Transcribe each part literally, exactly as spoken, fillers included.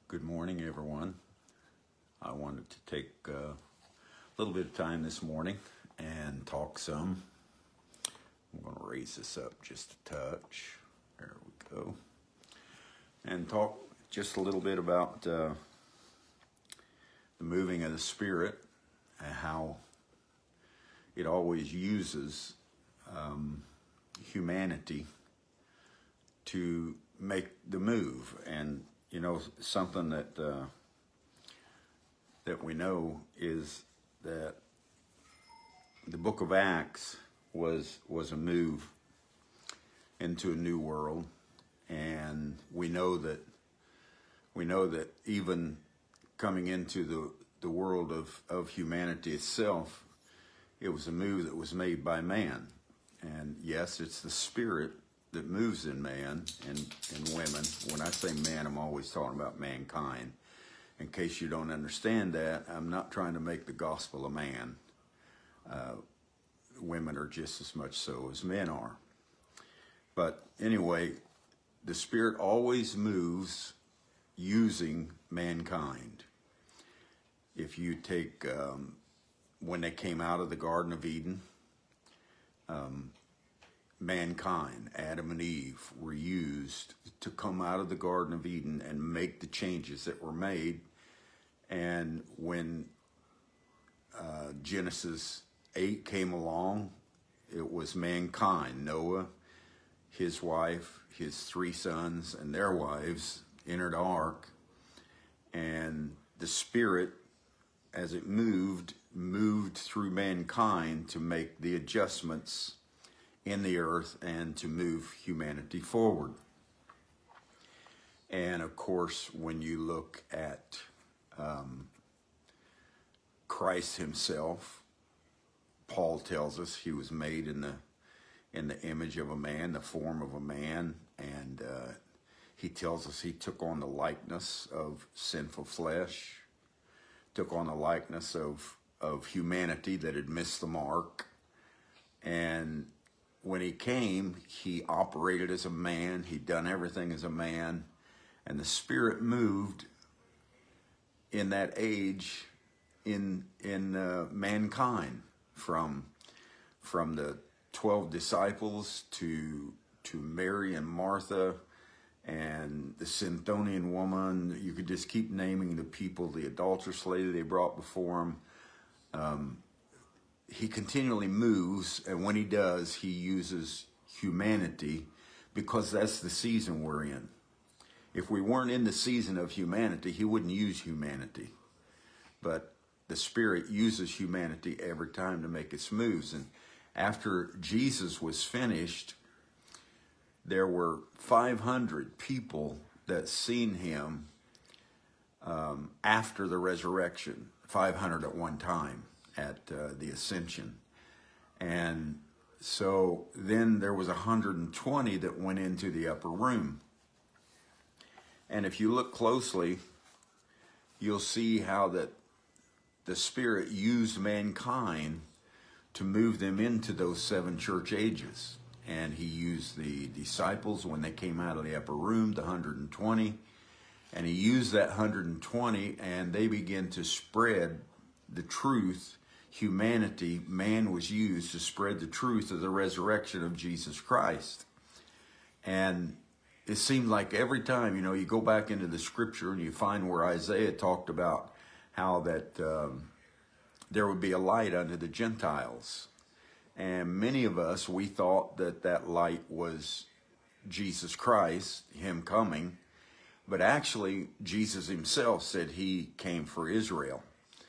Good morning, everyone. I wanted to take uh, a little bit of time this morning and talk some. I'm going to raise this up just a touch. There we go. And talk just a little bit about uh, the moving of the Spirit and how it always uses um, humanity to make the move. And you know, something that uh, that we know is that the book of Acts was was a move into a new world, and we know that we know that even coming into the the world of, of humanity itself, it was a move that was made by man. And yes, it's the Spirit that moves in man and, and women. When I say man, I'm always talking about mankind. In case you don't understand that, I'm not trying to make the gospel a man. Uh, women are just as much so as men are. But anyway, the Spirit always moves using mankind. If you take, um, when they came out of the Garden of Eden, um, mankind, Adam and Eve, were used to come out of the Garden of Eden and make the changes that were made. And when uh, Genesis eight came along, it was mankind, Noah, his wife, his three sons, and their wives entered the ark. And the Spirit, as it moved, moved through mankind to make the adjustments in the earth and to move humanity forward. And of course, when you look at um, Christ himself, Paul tells us he was made in the in the image of a man, the form of a man, and uh, he tells us he took on the likeness of sinful flesh, took on the likeness of of humanity that had missed the mark. And when he came, he operated as a man. He'd done everything as a man. And the Spirit moved in that age in in uh, mankind, from from the twelve disciples to to Mary and Martha and the Sidonian woman. You could just keep naming the people, the adulterous lady they brought before him. Um, He continually moves, and when he does, he uses humanity, because that's the season we're in. If we weren't in the season of humanity, he wouldn't use humanity. But the Spirit uses humanity every time to make its moves. And after Jesus was finished, there were five hundred people that seen him um, after the resurrection, five hundred at one time, at uh, the ascension. And so then there was one hundred twenty that went into the upper room. And if you look closely, you'll see how that the Spirit used mankind to move them into those seven church ages. And he used the disciples when they came out of the upper room, the one hundred twenty. And he used that one hundred twenty, and they began to spread the truth. Humanity, man was used to spread the truth of the resurrection of Jesus Christ. And it seemed like every time, you know, you go back into the scripture and you find where Isaiah talked about how that um, there would be a light unto the Gentiles. And many of us, we thought that that light was Jesus Christ, him coming. But actually, Jesus himself said he came for Israel.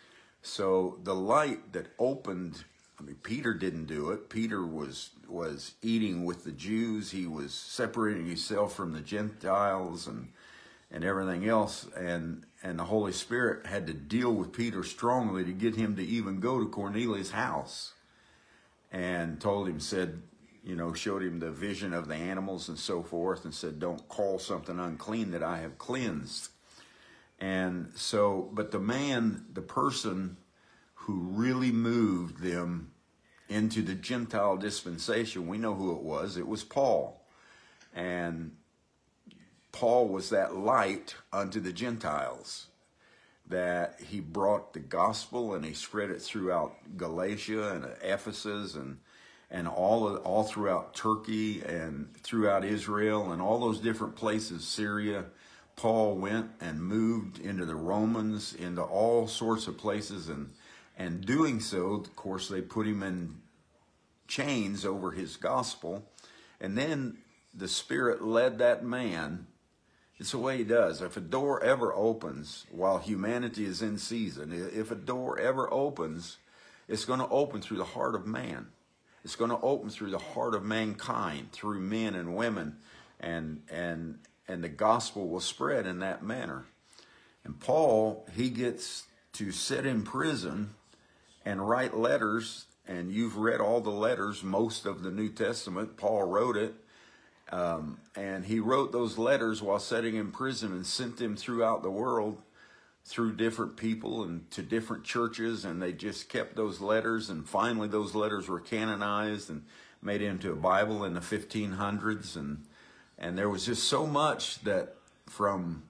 So the light that opened, I mean, Peter didn't do it. Peter was was eating with the Jews. He was separating himself from the Gentiles and and everything else. And, and the Holy Spirit had to deal with Peter strongly to get him to even go to Cornelius' house. And told him, said, you know, showed him the vision of the animals and so forth, and said, don't call something unclean that I have cleansed. And so, but the man, the person who really moved them into the Gentile dispensation, we know who it was. It was Paul. And Paul was that light unto the Gentiles, that he brought the gospel and he spread it throughout Galatia and Ephesus and and all of, all throughout Turkey and throughout Israel and all those different places, Syria. Paul went and moved into the Romans, into all sorts of places, and and doing so, of course, they put him in chains over his gospel, and then the Spirit led that man. It's the way he does. If a door ever opens while humanity is in season, if a door ever opens, it's going to open through the heart of man. It's going to open through the heart of mankind, through men and women, and and and the gospel will spread in that manner. And Paul, he gets to sit in prison and write letters, and you've read all the letters, most of the New Testament. Paul wrote it. Um, and he wrote those letters while sitting in prison and sent them throughout the world through different people and to different churches, and they just kept those letters, and finally those letters were canonized and made into a Bible in the fifteen hundreds, and and there was just so much that from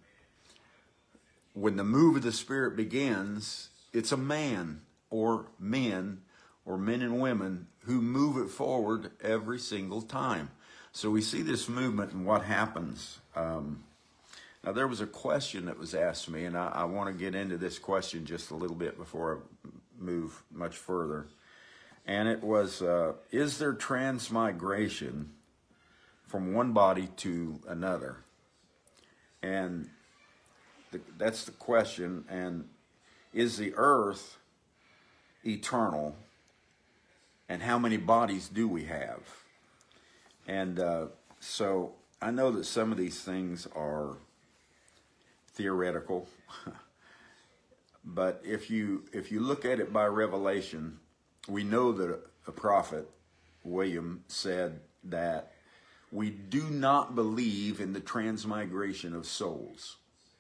when the move of the Spirit begins, it's a man or men or men and women who move it forward every single time. So we see this movement and what happens. Um, now, there was a question that was asked me, and I, I want to get into this question just a little bit before I move much further. And it was, uh, is there transmigration from one body to another? And the, that's the question. And is the earth eternal? And how many bodies do we have? And uh, so I know that some of these things are theoretical, but if you if you look at it by revelation, we know that a prophet, William, said that we do not believe in the transmigration of souls.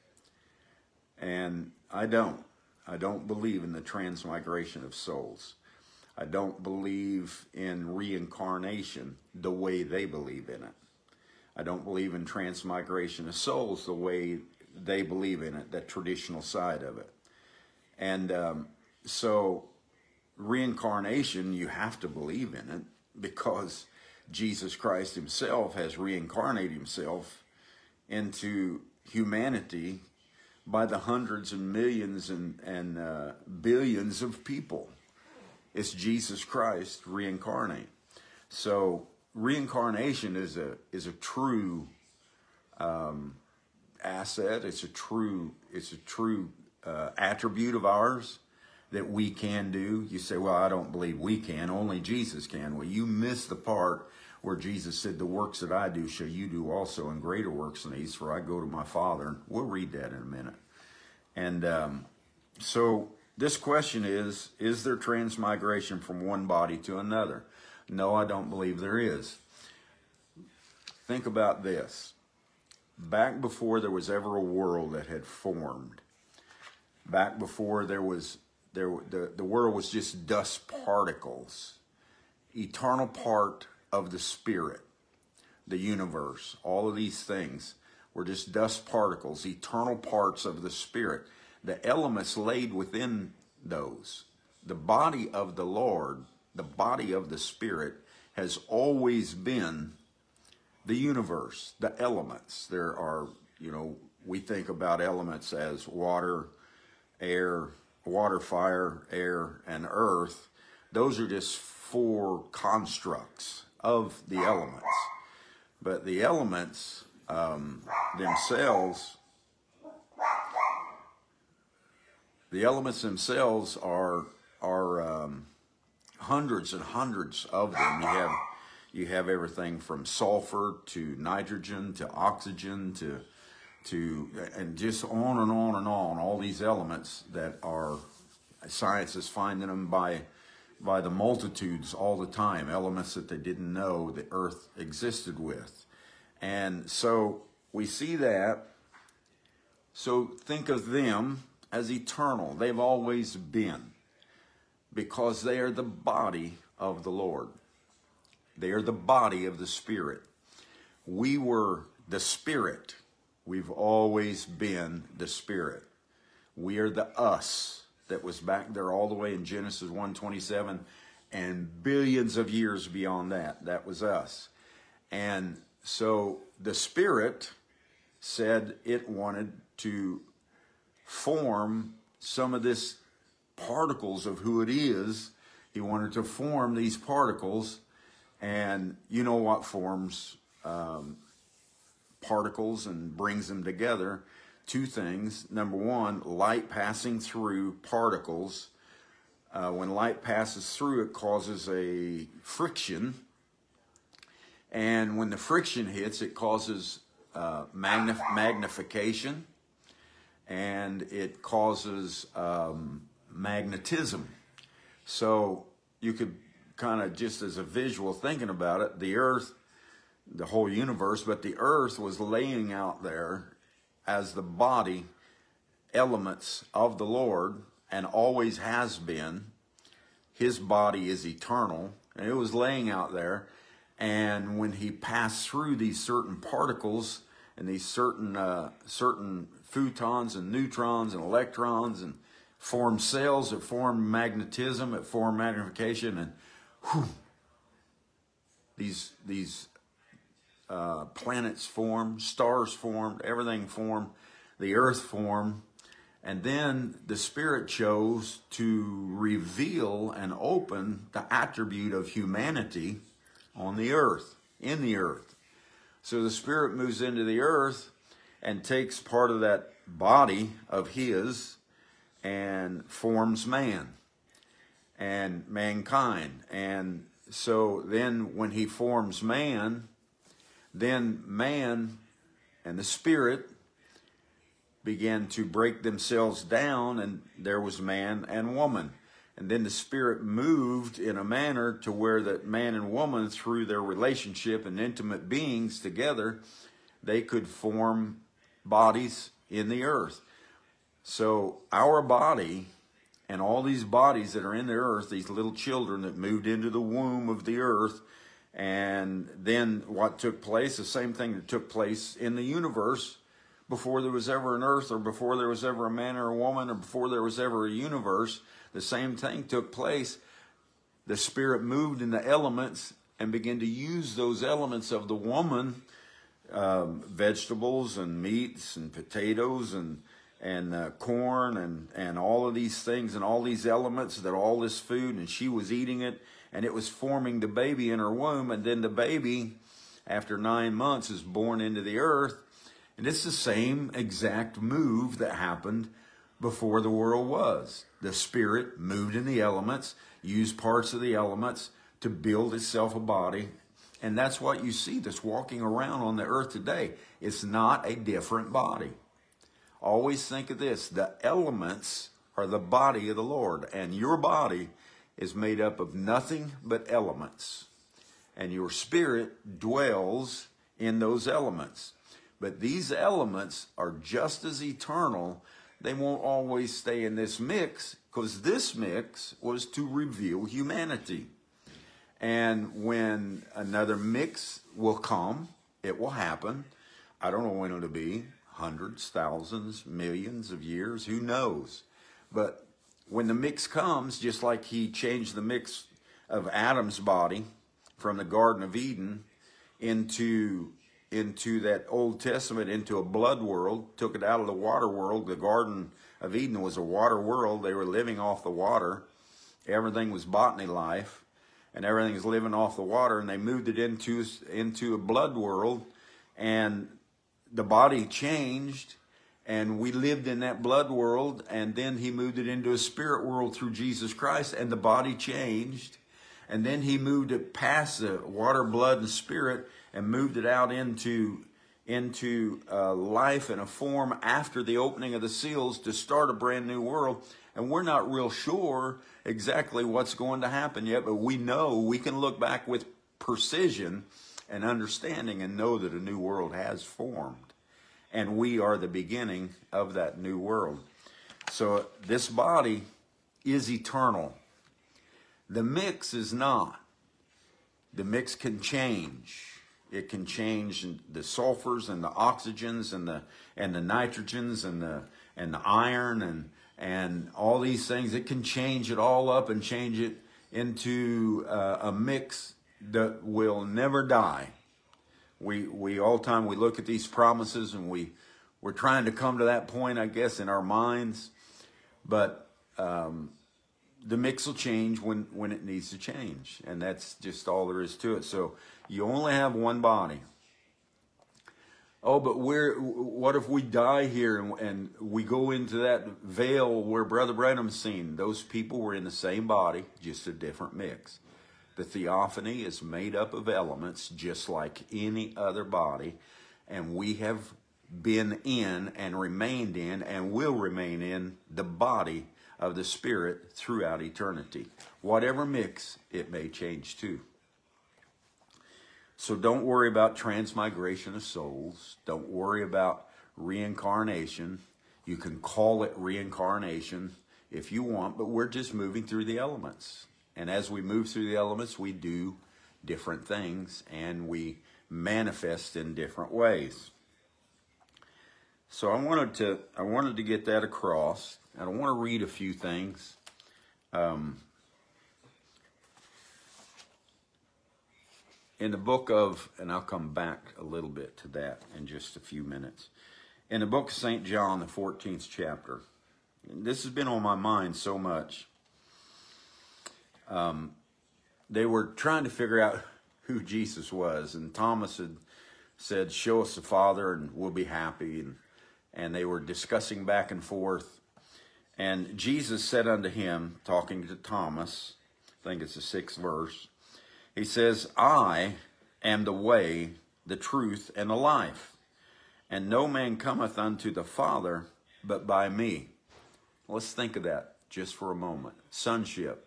And I don't. I don't believe in the transmigration of souls. I don't believe in reincarnation the way they believe in it. I don't believe in transmigration of souls the way they believe in it, that traditional side of it. And um, so reincarnation, you have to believe in it because Jesus Christ himself has reincarnated himself into humanity by the hundreds and millions and, and uh, billions of people. It's Jesus Christ reincarnate. So reincarnation is a is a true um, asset. It's a true it's a true uh, attribute of ours that we can do. You say, well, I don't believe we can. Only Jesus can. Well, you miss the part where Jesus said, the works that I do shall you do also, and greater works than these, for I go to my Father. We'll read that in a minute. And um, so this question is, is there transmigration from one body to another? No, I don't believe there is. Think about this. Back before there was ever a world that had formed, back before there was, there the, the world was just dust particles, eternal part of the Spirit, the universe, all of these things were just dust particles, eternal parts of the Spirit. The elements laid within those. The body of the Lord, the body of the Spirit, has always been the universe, the elements. There are, you know, we think about elements as water, air, water, fire, air, and earth. Those are just four constructs of the elements. But the elements um, themselves, the elements themselves are are um, hundreds and hundreds of them. You have you have everything from sulfur to nitrogen to oxygen to to and just on and on and on. All these elements that are science is finding them by by the multitudes all the time. Elements that they didn't know the earth existed with, and so we see that. So think of them as eternal. They've always been, because they are the body of the Lord. They are the body of the Spirit. We were the Spirit We've always been the Spirit. We are the us that was back there all the way in Genesis one twenty-seven and billions of years beyond that. That was us. And so the Spirit said it wanted to form some of this particles of who it is. He wanted to form these particles, and you know what forms um, particles and brings them together? Two things. Number one, light passing through particles. Uh, when light passes through, it causes a friction, and when the friction hits, it causes uh, magnif magnification, and it causes um, magnetism. So you could kind of, just as a visual thinking about it, the earth, the whole universe, but the earth was laying out there as the body, elements of the Lord, and always has been. His body is eternal, and it was laying out there. And when he passed through these certain particles and these certain uh, certain photons and neutrons and electrons, and formed cells, it formed magnetism, it formed magnification, and whew, these these uh, planets formed, stars formed, everything formed, the earth formed, and then the Spirit chose to reveal and open the attribute of humanity on the earth, in the earth. So the Spirit moves into the earth and takes part of that body of his and forms man and mankind. And so then when he forms man, then man and the Spirit began to break themselves down, and there was man and woman. And then the Spirit moved in a manner to where that man and woman, through their relationship and intimate beings together, they could form bodies in the earth. So our body and all these bodies that are in the earth, these little children that moved into the womb of the earth, and then what took place, the same thing that took place in the universe before there was ever an earth, or before there was ever a man or a woman, or before there was ever a universe, the same thing took place. The Spirit moved in the elements and began to use those elements of the woman, um, vegetables and meats and potatoes and and uh, corn and, and all of these things and all these elements, that all this food, and she was eating it, and it was forming the baby in her womb. And then the baby, after nine months, is born into the earth. And it's the same exact move that happened before the world was. The Spirit moved in the elements, used parts of the elements to build itself a body. And that's what you see that's walking around on the earth today. It's not a different body. Always think of this: the elements are the body of the Lord, and your body is made up of nothing but elements, and your spirit dwells in those elements. But these elements are just as eternal. They won't always stay in this mix, because this mix was to reveal humanity. And when another mix will come, it will happen. I don't know when it'll be. Hundreds, thousands, millions of years, who knows? But when the mix comes, just like he changed the mix of Adam's body from the Garden of Eden into, into that Old Testament, into a blood world, took it out of the water world. The Garden of Eden was a water world. They were living off the water. Everything was botany life, and everything was living off the water, and they moved it into, into a blood world, and the body changed, and we lived in that blood world, and then he moved it into a spirit world through Jesus Christ, and the body changed, and then he moved it past the water, blood, and spirit, and moved it out into, into uh, life in a form after the opening of the seals to start a brand new world. And we're not real sure exactly what's going to happen yet, but we know, we can look back with precision and understanding and know that a new world has formed, and we are the beginning of that new world. So this body is eternal. The mix is not. The mix can change. It can change the sulfurs and the oxygens and the and the nitrogens and the and the iron and and all these things. It can change it all up and change it into uh, a mix that will never die. We we all the time we look at these promises and we we're trying to come to that point, I guess, in our minds, but um, the mix will change when when it needs to change, and that's just all there is to it. So you only have one body. Oh, but we're, what if we die here and, and we go into that veil where Brother Branham's seen? Those people were in the same body, just a different mix. The theophany is made up of elements just like any other body, and we have been in and remained in and will remain in the body of the Spirit throughout eternity. Whatever mix, it may change too. So don't worry about transmigration of souls. Don't worry about reincarnation. You can call it reincarnation if you want, but we're just moving through the elements. And as we move through the elements, we do different things and we manifest in different ways. So I wanted to I wanted to get that across. I want to read a few things. Um, In the book of, and I'll come back a little bit to that in just a few minutes. In the book of Saint John, the fourteenth chapter, this has been on my mind so much. Um, they were trying to figure out who Jesus was, and Thomas had said, "Show us the Father and we'll be happy." And, and they were discussing back and forth. And Jesus said unto him, talking to Thomas, I think it's the sixth verse, he says, "I am the way, the truth, and the life, and no man cometh unto the Father but by me." Let's think of that just for a moment. Sonship.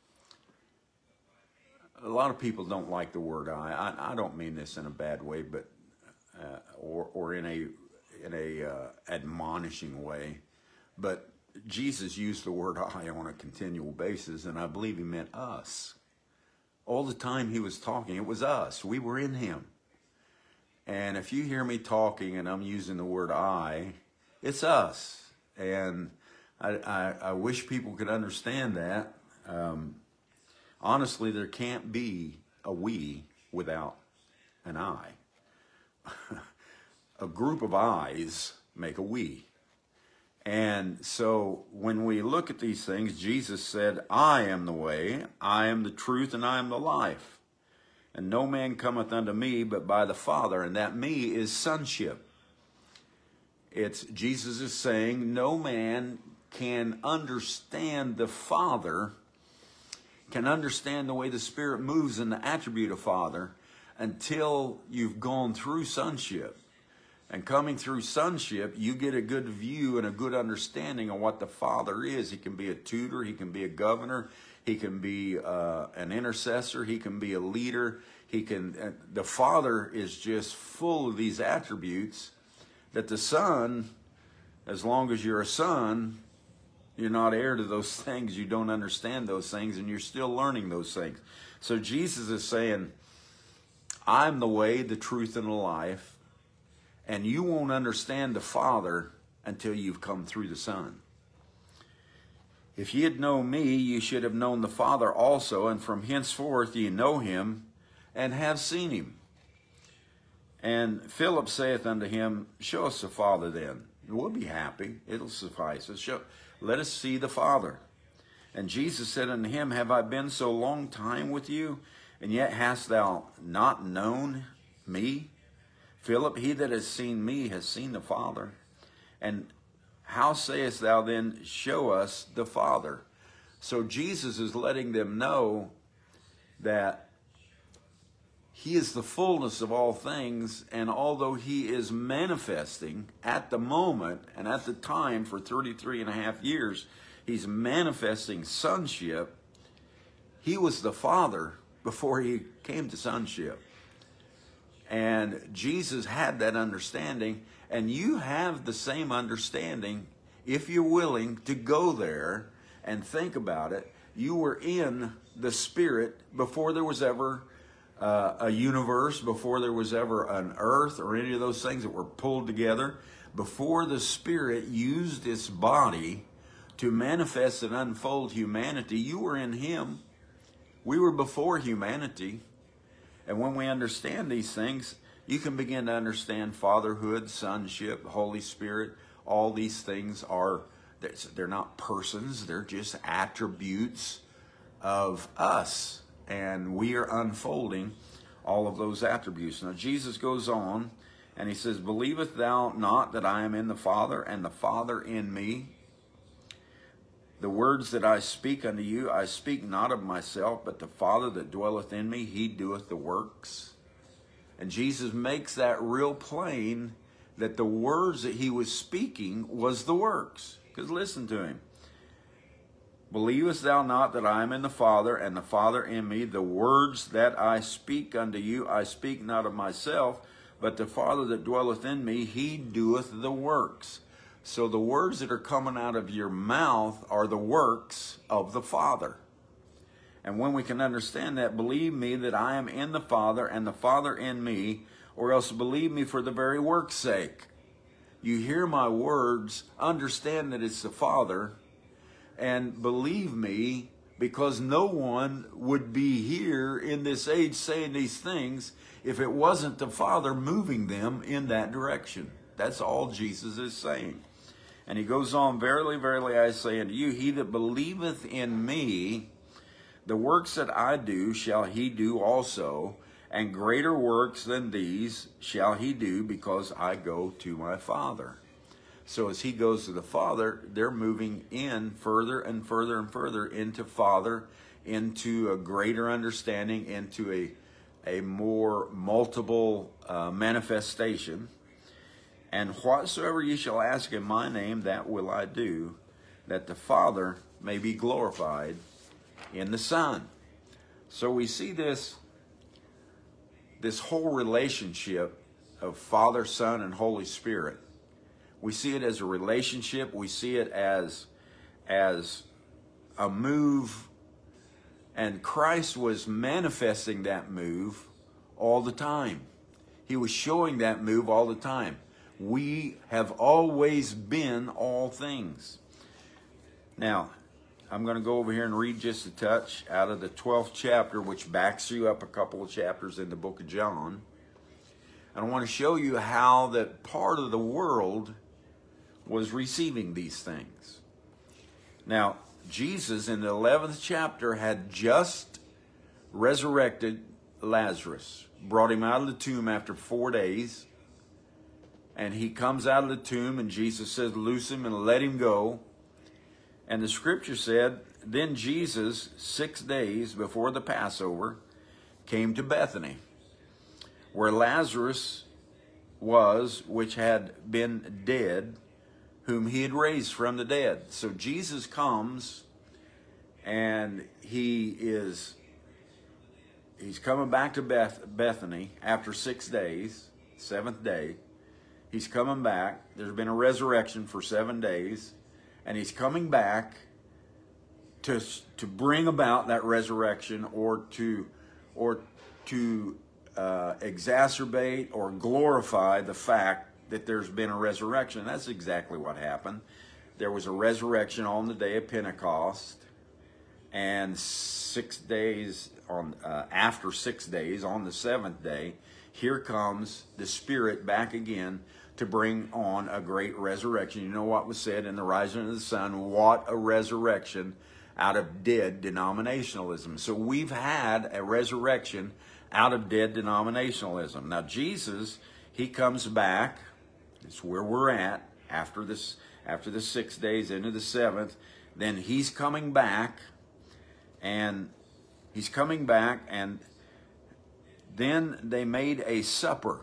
A lot of people don't like the word "I." I, I don't mean this in a bad way, but uh, or or in a in a uh, admonishing way, but Jesus used the word "I" on a continual basis, and I believe he meant us. All the time he was talking, it was us. We were in him. And if you hear me talking and I'm using the word "I," it's us. And I, I, I wish people could understand that. Um, honestly, there can't be a we without an I. A group of I's make a we. And so when we look at these things, Jesus said, "I am the way, I am the truth, and I am the life. And no man cometh unto me but by the Father." And that "me" is sonship. It's Jesus is saying no man can understand the Father, can understand the way the Spirit moves in the attribute of Father until you've gone through sonship. And coming through sonship, you get a good view and a good understanding of what the Father is. He can be a tutor, he can be a governor, he can be uh, an intercessor, he can be a leader. He can. Uh, the Father is just full of these attributes that the Son, as long as you're a son, you're not heir to those things. You don't understand those things, and you're still learning those things. So Jesus is saying, "I'm the way, the truth, and the life." And you won't understand the Father until you've come through the Son. "If ye had known me, ye should have known the Father also, and from henceforth ye know him, and have seen him." And Philip saith unto him, "Show us the Father then, and we'll be happy. It'll suffice us. Show, let us see the Father." And Jesus said unto him, "Have I been so long time with you, and yet hast thou not known me? Philip, he that has seen me has seen the Father. And how sayest thou then, show us the Father?" So Jesus is letting them know that he is the fullness of all things, and although he is manifesting at the moment and at the time for thirty-three and a half years, he's manifesting sonship. He was the Father before he came to sonship. And Jesus had that understanding, and you have the same understanding if you're willing to go there and think about it. You were in the Spirit before there was ever uh, a universe, before there was ever an earth or any of those things that were pulled together, before the Spirit used its body to manifest and unfold humanity, you were in Him. We were before humanity. And when we understand these things, you can begin to understand fatherhood, sonship, Holy Spirit. All these things are, they're not persons, they're just attributes of us. And we are unfolding all of those attributes. Now, Jesus goes on and He says, believest thou not that I am in the Father, and the Father in me? The words that I speak unto you, I speak not of myself, but the Father that dwelleth in me, He doeth the works. And Jesus makes that real plain, that the words that He was speaking was the works. Because listen to Him. Believest thou not that I am in the Father, and the Father in me? The words that I speak unto you, I speak not of myself, but the Father that dwelleth in me, He doeth the works. So the words that are coming out of your mouth are the works of the Father. And when we can understand that, believe me that I am in the Father and the Father in me, or else believe me for the very work's sake. You hear my words, understand that it's the Father, and believe me, because no one would be here in this age saying these things if it wasn't the Father moving them in that direction. That's all Jesus is saying. And He goes on, verily, verily, I say unto you, he that believeth in me, the works that I do shall he do also, and greater works than these shall he do, because I go to my Father. So as He goes to the Father, they're moving in further and further and further into Father, into a greater understanding, into a, a more multiple uh, manifestation. And whatsoever ye shall ask in my name, that will I do, that the Father may be glorified in the Son. So we see this, this whole relationship of Father, Son, and Holy Spirit. We see it as a relationship. We see it as, as a move. And Christ was manifesting that move all the time. He was showing that move all the time. We have always been all things. Now, I'm going to go over here and read just a touch out of the twelfth chapter, which backs you up a couple of chapters in the book of John. And I want to show you how that part of the world was receiving these things. Now, Jesus in the eleventh chapter had just resurrected Lazarus, brought him out of the tomb after four days. And he comes out of the tomb, and Jesus says, loose him and let him go. And the scripture said, then Jesus, six days before the Passover, came to Bethany, where Lazarus was, which had been dead, whom He had raised from the dead. So Jesus comes, and he is, he's coming back to Beth, Bethany after six days, seventh day. He's coming back. There's been a resurrection for seven days. And He's coming back to, to bring about that resurrection, or to, or to uh, exacerbate or glorify the fact that there's been a resurrection. That's exactly what happened. There was a resurrection on the day of Pentecost. And six days, on uh, after six days, on the seventh day, here comes the Spirit back again to bring on a great resurrection. You know what was said in the rising of the sun? What a resurrection out of dead denominationalism. So we've had a resurrection out of dead denominationalism. Now Jesus, He comes back. It's where we're at after this, after the six days into the seventh. Then He's coming back, and He's coming back, and then they made a supper.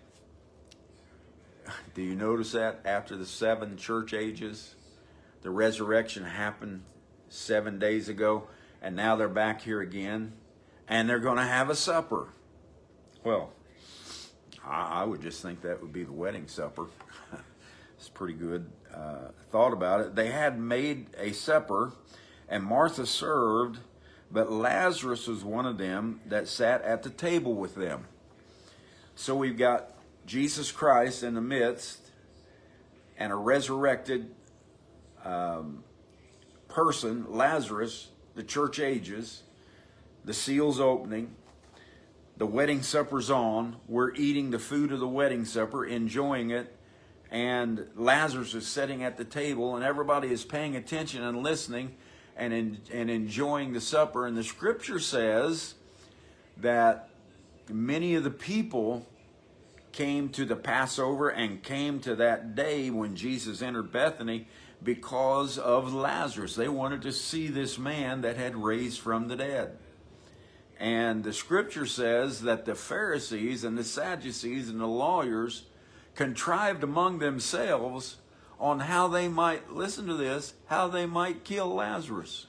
Do you notice that after the seven church ages, the resurrection happened seven days ago, and now they're back here again, and they're going to have a supper. Well, I, I would just think that would be the wedding supper. It's pretty good uh, thought about it. They had made a supper, and Martha served, but Lazarus was one of them that sat at the table with them. So we've got Jesus Christ in the midst and a resurrected um, person, Lazarus, the church ages, the seals opening, the wedding supper's on, we're eating the food of the wedding supper, enjoying it, and Lazarus is sitting at the table, and everybody is paying attention and listening and, in, and enjoying the supper. And the scripture says that many of the people came to the Passover and came to that day when Jesus entered Bethany because of Lazarus. They wanted to see this man that had raised from the dead. And the scripture says that the Pharisees and the Sadducees and the lawyers contrived among themselves on how they might, listen to this, how they might kill Lazarus.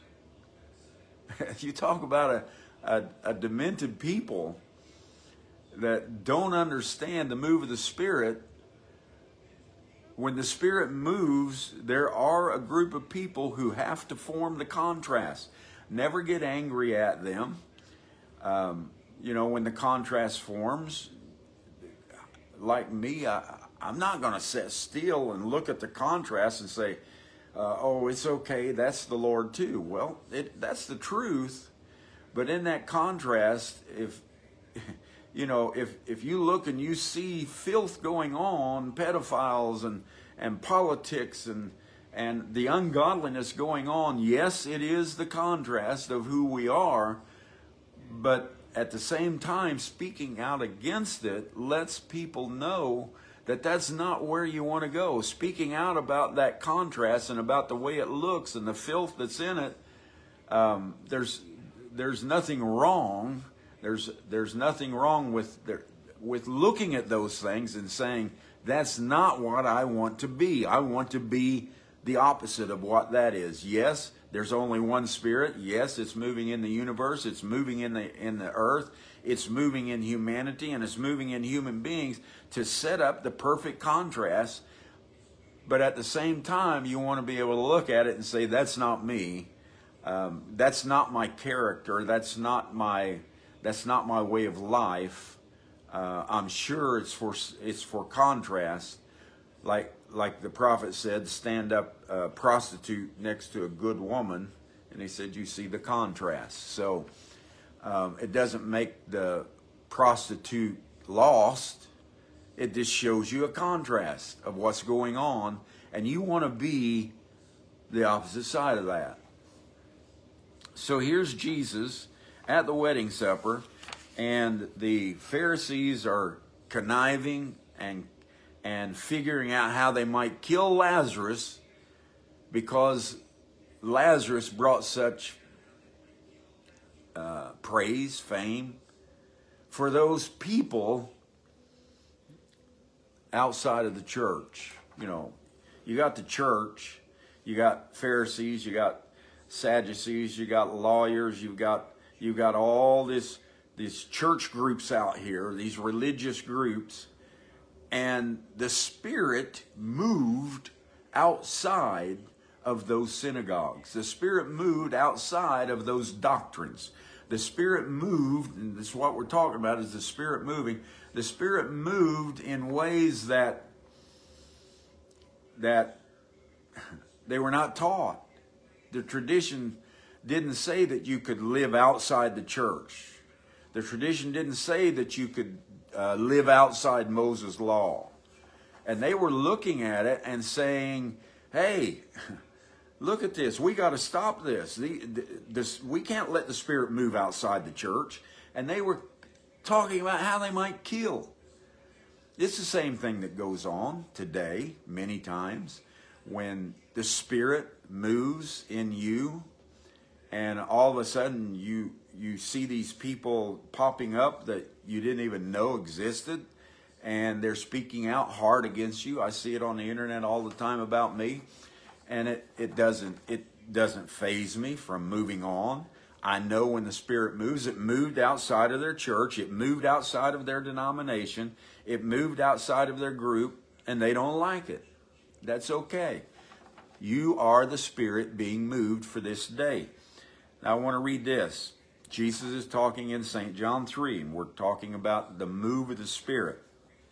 You talk about a, a, a demented people that don't understand the move of the Spirit. When the Spirit moves, there are a group of people who have to form the contrast. Never get angry at them. Um, you know, when the contrast forms, like me, I, I'm not going to sit still and look at the contrast and say, uh, oh, it's okay, that's the Lord too. Well, it, that's the truth. But in that contrast, if, you know, if, if you look and you see filth going on, pedophiles and, and politics and, and the ungodliness going on, yes, it is the contrast of who we are. But at the same time, speaking out against it lets people know that that's not where you want to go. Speaking out about that contrast and about the way it looks and the filth that's in it, um, there's there's nothing wrong. There's there's nothing wrong with there, with looking at those things and saying, that's not what I want to be. I want to be the opposite of what that is. Yes, there's only one Spirit. Yes, it's moving in the universe. It's moving in the in the earth. It's moving in humanity, and it's moving in human beings to set up the perfect contrast. But at the same time, you want to be able to look at it and say, that's not me. Um, that's not my character. That's not my that's not my way of life. Uh, I'm sure it's for it's for contrast, like. Like the prophet said, stand up a prostitute next to a good woman. And he said, you see the contrast. So um, it doesn't make the prostitute lost. It just shows you a contrast of what's going on. And you want to be the opposite side of that. So here's Jesus at the wedding supper. And the Pharisees are conniving and and figuring out how they might kill Lazarus because Lazarus brought such uh, praise, fame for those people outside of the church. You know, you got the church, you got Pharisees, you got Sadducees, you got lawyers, you've got you've got all this these church groups out here, these religious groups. And the Spirit moved outside of those synagogues. The Spirit moved outside of those doctrines. The Spirit moved, and this is what we're talking about, is the Spirit moving. The Spirit moved in ways that, that they were not taught. The tradition didn't say that you could live outside the church. The tradition didn't say that you could Uh, live outside Moses' law. And they were looking at it and saying, hey, look at this. We got to stop this. The, the, this. We can't let the Spirit move outside the church. And they were talking about how they might kill. It's the same thing that goes on today many times when the Spirit moves in you and all of a sudden you you see these people popping up that you didn't even know existed, and they're speaking out hard against you. I see it on the internet all the time about me, and it, it doesn't it doesn't faze me from moving on. I know when the Spirit moves, it moved outside of their church, it moved outside of their denomination, it moved outside of their group, and they don't like it. That's okay. You are the Spirit being moved for this day. Now I want to read this. Jesus is talking in Saint John three, and we're talking about the move of the Spirit.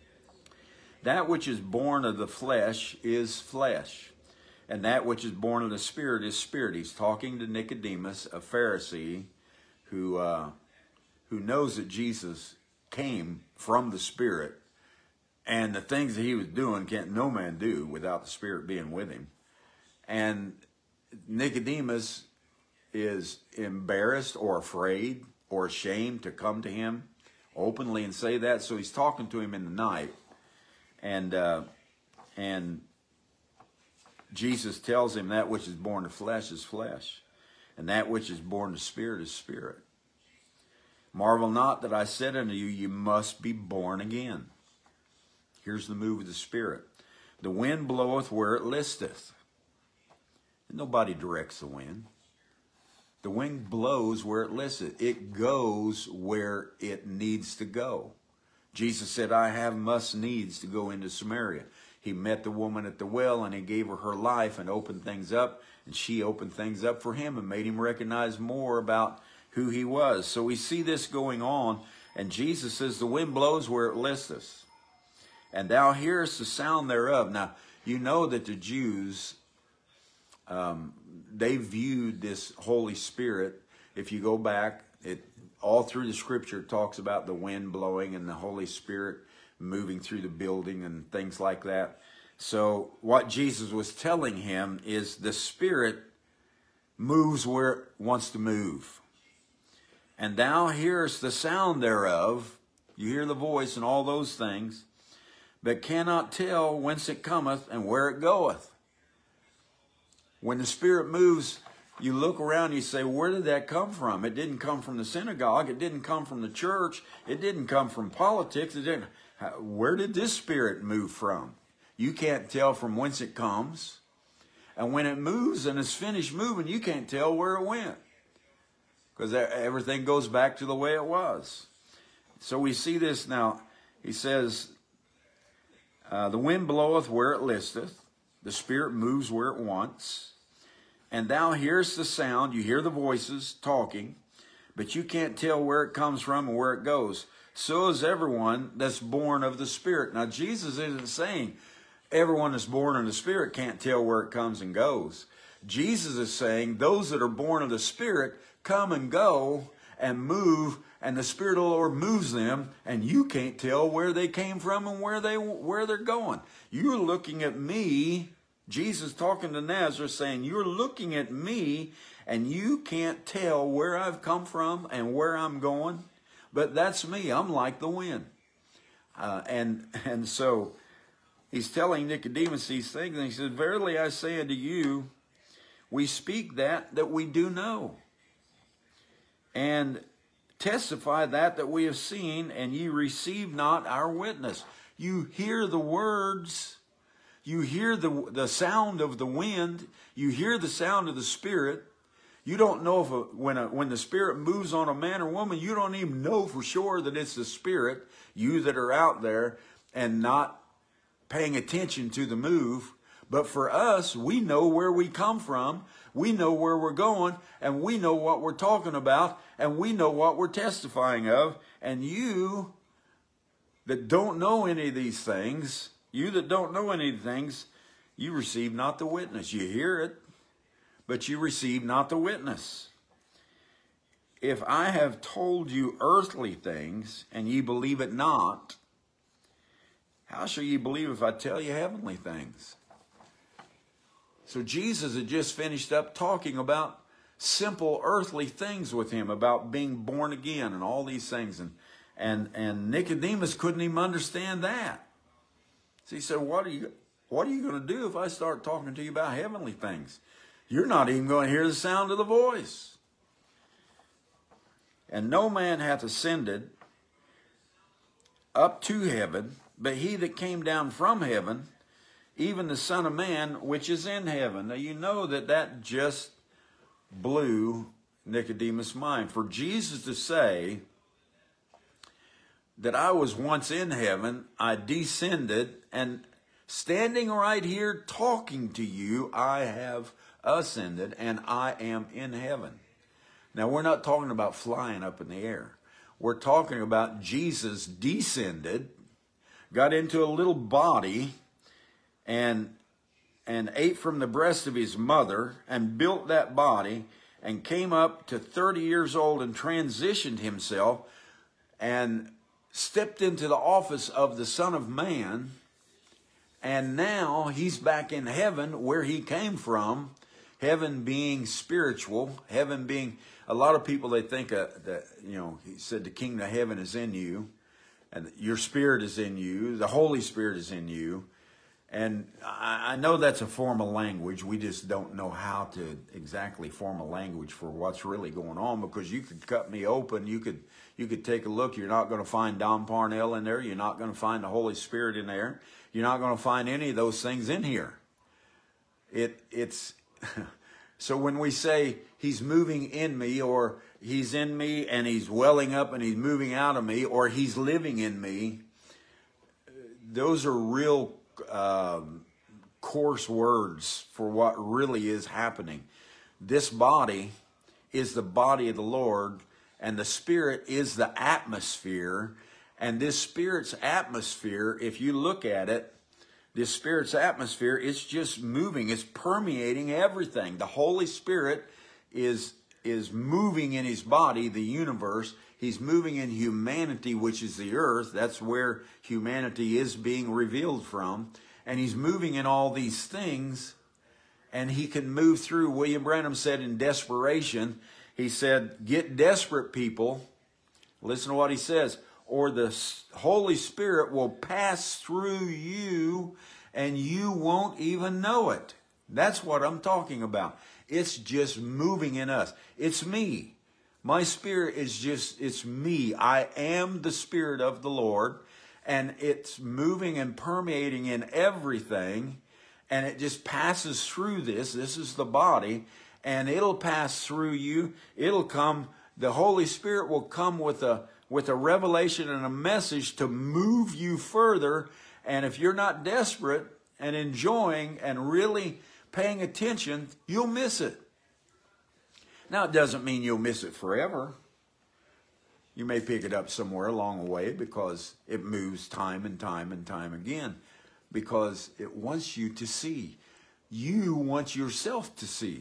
That which is born of the flesh is flesh, and that which is born of the Spirit is spirit. He's talking to Nicodemus, a Pharisee, who uh, who knows that Jesus came from the Spirit, and the things that he was doing can't no man do without the Spirit being with him. And Nicodemus is embarrassed or afraid or ashamed to come to him openly and say that, so he's talking to him in the night, and uh, and Jesus tells him that which is born of flesh is flesh, and that which is born of spirit is spirit. Marvel not that I said unto you, you must be born again. Here's the move of the Spirit. The wind bloweth where it listeth. Nobody directs the wind. The wind blows where it listeth. It goes where it needs to go. Jesus said, I have must needs to go into Samaria. He met the woman at the well, and he gave her her life and opened things up, and she opened things up for him and made him recognize more about who he was. So we see this going on, and Jesus says, the wind blows where it listeth, and thou hearest the sound thereof. Now, you know that the Jews, um, they viewed this Holy Spirit, if you go back, it all through the Scripture it talks about the wind blowing and the Holy Spirit moving through the building and things like that. So what Jesus was telling him is the Spirit moves where it wants to move. And thou hearest the sound thereof, you hear the voice and all those things, but cannot tell whence it cometh and where it goeth. When the Spirit moves, you look around, you say, where did that come from? It didn't come from the synagogue. It didn't come from the church. It didn't come from politics. It didn't. Where did this Spirit move from? You can't tell from whence it comes. And when it moves and it's finished moving, you can't tell where it went, because everything goes back to the way it was. So we see this now. He says, uh, the wind bloweth where it listeth. The Spirit moves where it wants. And thou hearest the sound. You hear the voices talking, but you can't tell where it comes from and where it goes. So is everyone that's born of the Spirit. Now, Jesus isn't saying everyone that's born of the Spirit can't tell where it comes and goes. Jesus is saying those that are born of the Spirit come and go and move, and the Spirit of the Lord moves them, and you can't tell where they came from and where, they, where they're going. You're looking at me, Jesus talking to Nazareth, saying, you're looking at me, and you can't tell where I've come from and where I'm going. But that's me. I'm like the wind. Uh, and, and so he's telling Nicodemus these things, and he said, verily I say unto you, we speak that that we do know, and testify that that we have seen, and ye receive not our witness. You hear the words, you hear the, the sound of the wind, you hear the sound of the Spirit. You don't know if a, when, a, when the Spirit moves on a man or woman, you don't even know for sure that it's the Spirit, you that are out there and not paying attention to the move. But for us, we know where we come from, we know where we're going, and we know what we're talking about, and we know what we're testifying of. And you that don't know any of these things, you that don't know any of these things, you receive not the witness. You hear it, but you receive not the witness. If I have told you earthly things, and ye believe it not, how shall ye believe if I tell you heavenly things? So Jesus had just finished up talking about simple earthly things with him, about being born again and all these things. And, and, and Nicodemus couldn't even understand that. So he said, what are you, what are you going to do if I start talking to you about heavenly things? You're not even going to hear the sound of the voice. And no man hath ascended up to heaven, but he that came down from heaven, even the Son of Man, which is in heaven. Now, you know that that just blew Nicodemus' mind. For Jesus to say that I was once in heaven, I descended, and standing right here talking to you, I have ascended, and I am in heaven. Now, we're not talking about flying up in the air. We're talking about Jesus descended, got into a little body, and and ate from the breast of his mother, and built that body, and came up to thirty years old and transitioned himself, and stepped into the office of the Son of Man, and now he's back in heaven where he came from, heaven being spiritual, heaven being, a lot of people, they think uh, that, you know, he said the kingdom of heaven is in you, and your spirit is in you, the Holy Spirit is in you. And I, I know that's a form of language. We just don't know how to exactly form a language for what's really going on, because you could cut me open, you could you could take a look. You're not going to find Don Parnell in there. You're not going to find the Holy Spirit in there. You're not going to find any of those things in here. It it's so when we say he's moving in me, or he's in me and he's welling up and he's moving out of me, or he's living in me, those are real um, coarse words for what really is happening. This body is the body of the Lord, and the Spirit is the atmosphere. And this Spirit's atmosphere, if you look at it, this Spirit's atmosphere is just moving. It's permeating everything. The Holy Spirit is, is moving in his body, the universe. He's moving in humanity, which is the earth. That's where humanity is being revealed from. And he's moving in all these things, and he can move through. William Branham said in desperation, he said, get desperate, people. Listen to what he says. Or the Holy Spirit will pass through you and you won't even know it. That's what I'm talking about. It's just moving in us. It's me. My spirit is just, it's me. I am the Spirit of the Lord, and it's moving and permeating in everything, and it just passes through this. This is the body, and it'll pass through you. It'll come, the Holy Spirit will come with a with a revelation and a message to move you further. And if you're not desperate and enjoying and really paying attention, you'll miss it. Now, it doesn't mean you'll miss it forever. You may pick it up somewhere along the way, because it moves time and time and time again, because it wants you to see. You want yourself to see.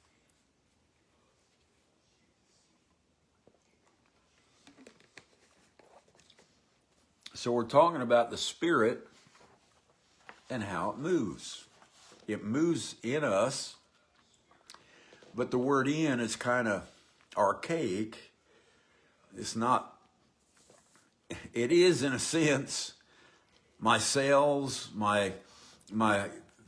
So we're talking about the Spirit and how it moves. It moves in us, but the word in is kind of archaic. It's not, it is in a sense, my cells, my, my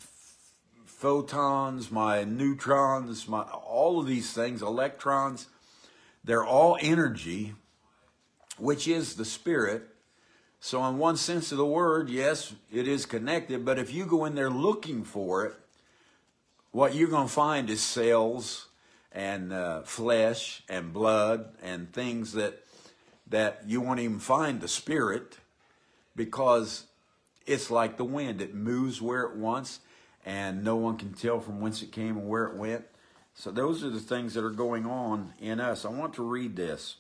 photons, my neutrons, my, all of these things, electrons, they're all energy, which is the Spirit. So in one sense of the word, yes, it is connected, but if you go in there looking for it, what you're going to find is cells and uh, flesh and blood and things that that you won't even find the Spirit, because it's like the wind. It moves where it wants, and no one can tell from whence it came and where it went. So those are the things that are going on in us. I want to read this.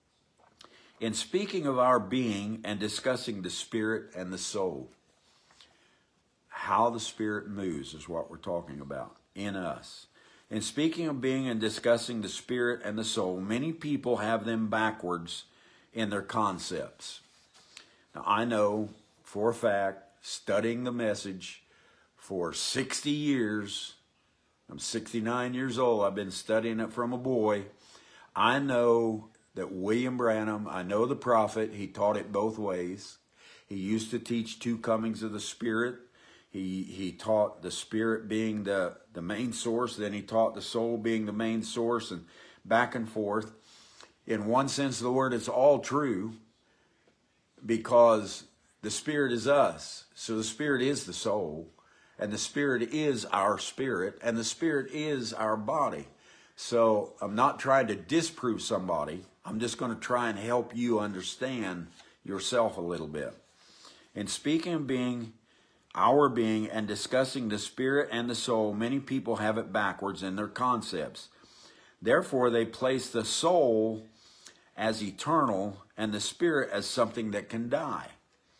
In speaking of our being and discussing the Spirit and the soul, how the Spirit moves is what we're talking about in us. In speaking of being and discussing the Spirit and the soul, many people have them backwards in their concepts. Now, I know for a fact, studying the message for sixty years, I'm sixty-nine years old, I've been studying it from a boy. I know that William Branham, I know the prophet, he taught it both ways. He used to teach two comings of the Spirit. He he taught the Spirit being the, the main source, then he taught the soul being the main source, and back and forth. In one sense of the word, it's all true, because the Spirit is us. So the Spirit is the soul, and the Spirit is our spirit, and the Spirit is our body. So I'm not trying to disprove somebody. I'm just going to try and help you understand yourself a little bit. In speaking of being, our being, and discussing the Spirit and the soul, many people have it backwards in their concepts. Therefore, they place the soul as eternal and the spirit as something that can die.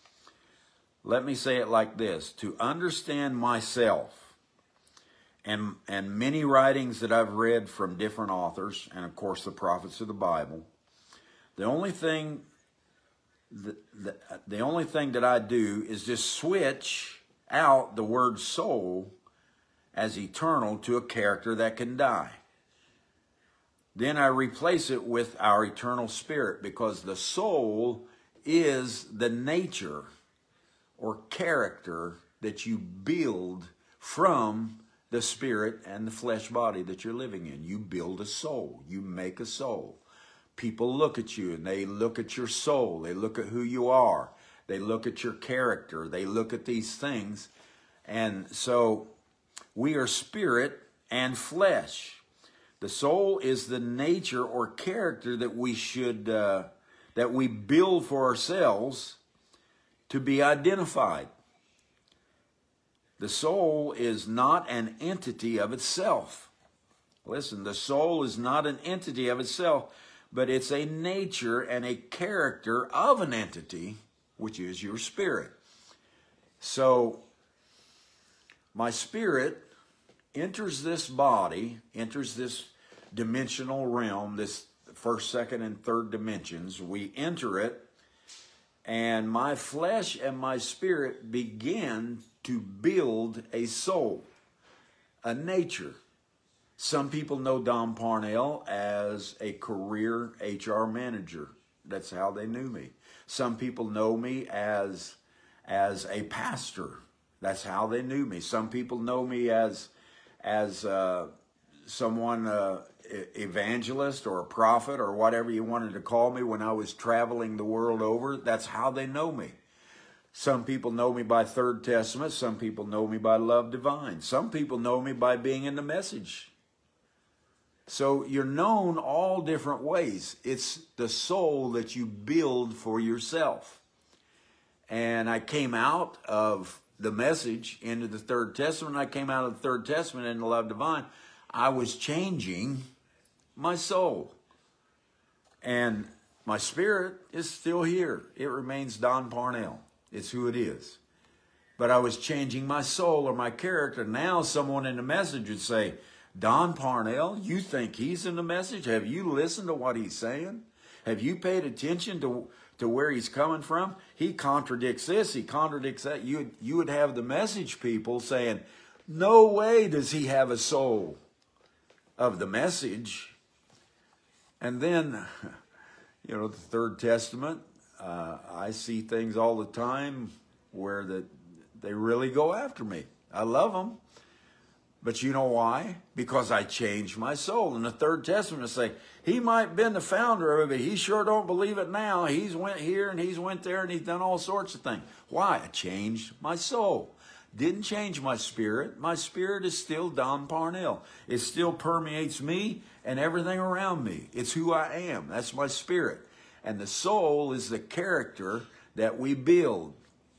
Let me say it like this. To understand myself, and, and many writings that I've read from different authors, and of course the prophets of the Bible, the only thing the, the, the only thing that I do is just switch out the word soul as eternal to a character that can die. Then I replace it with our eternal spirit, because the soul is the nature or character that you build from the spirit and the flesh body that you're living in. You build a soul. You make a soul. People look at you and they look at your soul. They look at who you are. They look at your character. They look at these things. And so we are spirit and flesh. The soul is the nature or character that we should, uh, that we build for ourselves to be identified. The soul is not an entity of itself. Listen, the soul is not an entity of itself, but it's a nature and a character of an entity, which is your spirit. So, my spirit enters this body, enters this dimensional realm, this first, second, and third dimensions. We enter it, and my flesh and my spirit begin to build a soul, a nature. Some people know Don Parnell as a career H R manager. That's how they knew me. Some people know me as, as a pastor. That's how they knew me. Some people know me as, as uh, someone, uh, evangelist or a prophet or whatever you wanted to call me when I was traveling the world over. That's how they know me. Some people know me by Third Testament. Some people know me by Love Divine. Some people know me by being in the Message. So you're known all different ways. It's the soul that you build for yourself. And I came out of the Message into the Third Testament. I came out of the Third Testament into Love Divine. I was changing my soul. And my spirit is still here. It remains Don Parnell. It's who it is. But I was changing my soul or my character. Now someone in the Message would say, Don Parnell, you think he's in the Message? Have you listened to what he's saying? Have you paid attention to, to where he's coming from? He contradicts this, he contradicts that. You, you would have the Message people saying, no way does he have a soul of the Message. And then, you know, the Third Testament, uh, I see things all the time where that they really go after me. I love them. But you know why? Because I changed my soul. In the Third Testament, say he might have been the founder of it, but he sure don't believe it now. He's went here and he's went there and he's done all sorts of things. Why? I changed my soul. Didn't change my spirit. My spirit is still Don Parnell. It still permeates me and everything around me. It's who I am. That's my spirit. And the soul is the character that we build.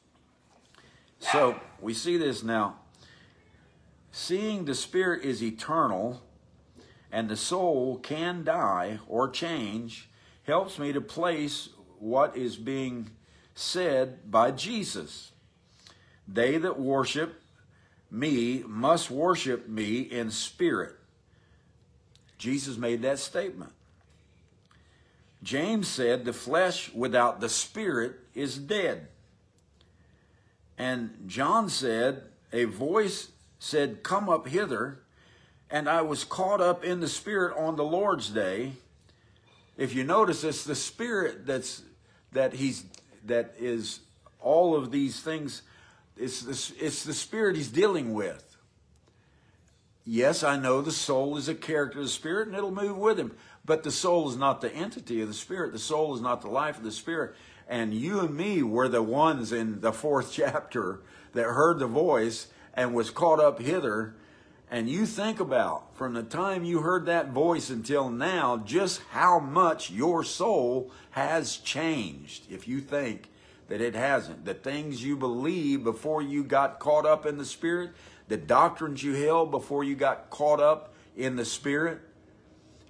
So we see this now. Seeing the spirit is eternal and the soul can die or change helps me to place what is being said by Jesus. They that worship me must worship me in spirit. Jesus made that statement. James said the flesh without the spirit is dead. And John said, a voice said, come up hither, and I was caught up in the spirit on the Lord's day. If you notice, it's the spirit that's that he's that is all of these things. It's the, it's the spirit he's dealing with. Yes, I know the soul is a character of the spirit, and it'll move with him. But the soul is not the entity of the spirit. The soul is not the life of the spirit. And you and me were the ones in the fourth chapter that heard the voice and was caught up hither. And you think about, from the time you heard that voice until now, just how much your soul has changed. If you think that it hasn't. The things you believed before you got caught up in the Spirit, the doctrines you held before you got caught up in the Spirit,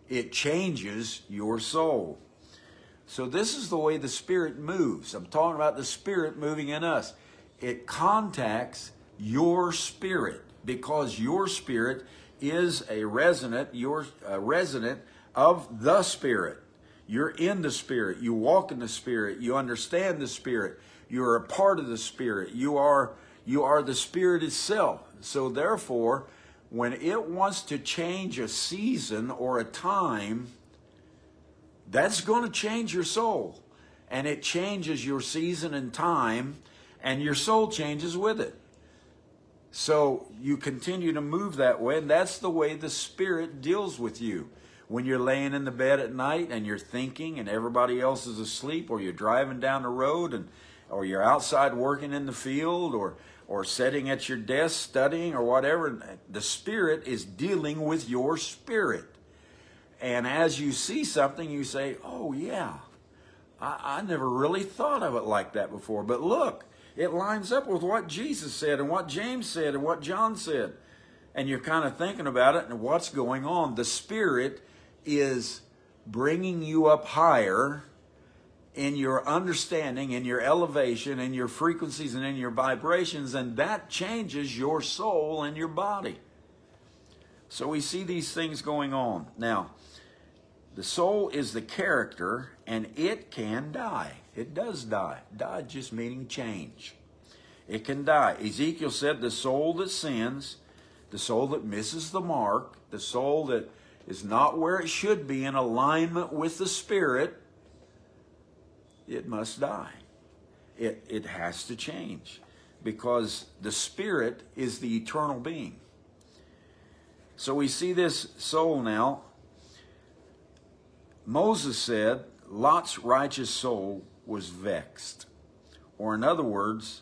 It changes your soul. So this is the way the Spirit moves. I'm talking about the Spirit moving in us. It contacts your spirit because your spirit is a resonant, you're a resident of the Spirit. You're in the Spirit. You walk in the Spirit. You understand the Spirit. You're a part of the Spirit. You are, you are the Spirit itself. So therefore, when it wants to change a season or a time, that's going to change your soul. And it changes your season and time, and your soul changes with it. So you continue to move that way, and that's the way the Spirit deals with you. When you're laying in the bed at night and you're thinking and everybody else is asleep, or you're driving down the road, and or you're outside working in the field, or or sitting at your desk studying or whatever, the Spirit is dealing with your spirit. And as you see something, you say, oh yeah, I, I never really thought of it like that before. But look, it lines up with what Jesus said and what James said and what John said. And you're kind of thinking about it and what's going on. The Spirit is bringing you up higher in your understanding, in your elevation, in your frequencies, and in your vibrations, and that changes your soul and your body. So we see these things going on. Now, the soul is the character, and it can die. It does die. Die just meaning change. It can die. Ezekiel said the soul that sins, the soul that misses the mark, the soul that is not where it should be in alignment with the Spirit, it must die. It, it has to change because the Spirit is the eternal being. So we see this soul now. Moses said Lot's righteous soul was vexed. Or in other words,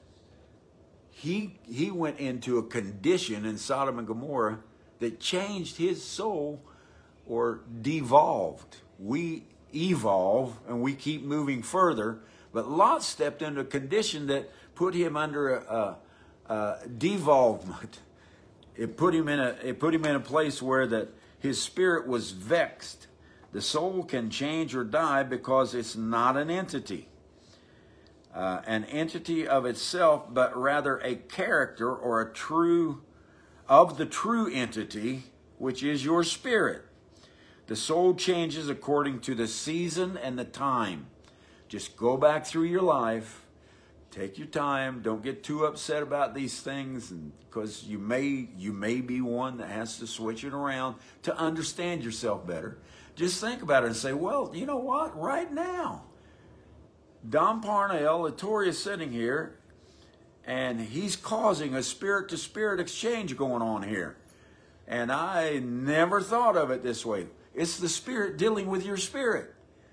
he, he went into a condition in Sodom and Gomorrah that changed his soul or devolved. We evolve and we keep moving further, but Lot stepped into a condition that put him under a, a, a devolvement. It put him in a it put him in a place where that his spirit was vexed. The soul can change or die because it's not an entity, uh, an entity of itself, but rather a character or a true of the true entity, which is your spirit. The soul changes according to the season and the time. Just go back through your life. Take your time. Don't get too upset about these things, because you may you may be one that has to switch it around to understand yourself better. Just think about it and say, well, you know what? Right now, Don Parnell, Tori is sitting here, and he's causing a spirit-to-spirit exchange going on here. And I never thought of it this way. It's the Spirit dealing with your spirit.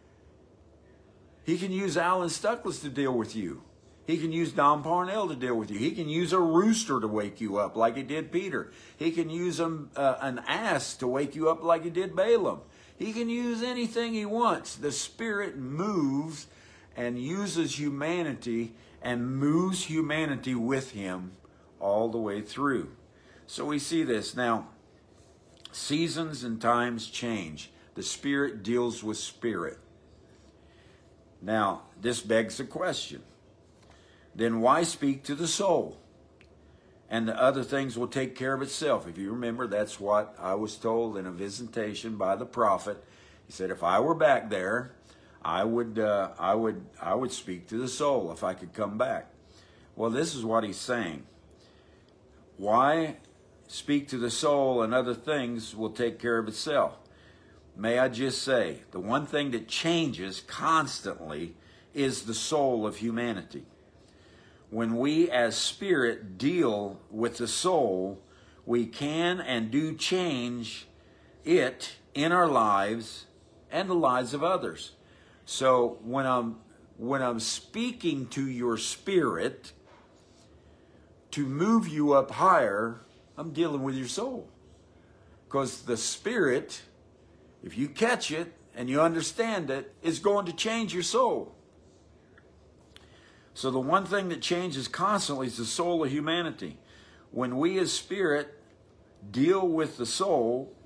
He can use Alan Stuckless to deal with you. He can use Don Parnell to deal with you. He can use a rooster to wake you up like he did Peter. He can use a, uh, an ass to wake you up like he did Balaam. He can use anything he wants. The Spirit moves and uses humanity and moves humanity with him all the way through. So we see this. Now, seasons and times change. The Spirit deals with spirit. Now, this begs the question. Then why speak to the soul? And the other things will take care of itself. If you remember, that's what I was told in a visitation by the prophet. He said, if I were back there, I would, uh, I would, I would speak to the soul if I could come back. Well, this is what he's saying. Why speak to the soul and other things will take care of itself? May I just say, the one thing that changes constantly is the soul of humanity. When we as spirit deal with the soul, we can and do change it in our lives and the lives of others. So when I'm when I'm speaking to your spirit to move you up higher, I'm dealing with your soul. Because the Spirit, if you catch it and you understand it, is going to change your soul. So the one thing that changes constantly is the soul of humanity. When we as spirit deal with the soul,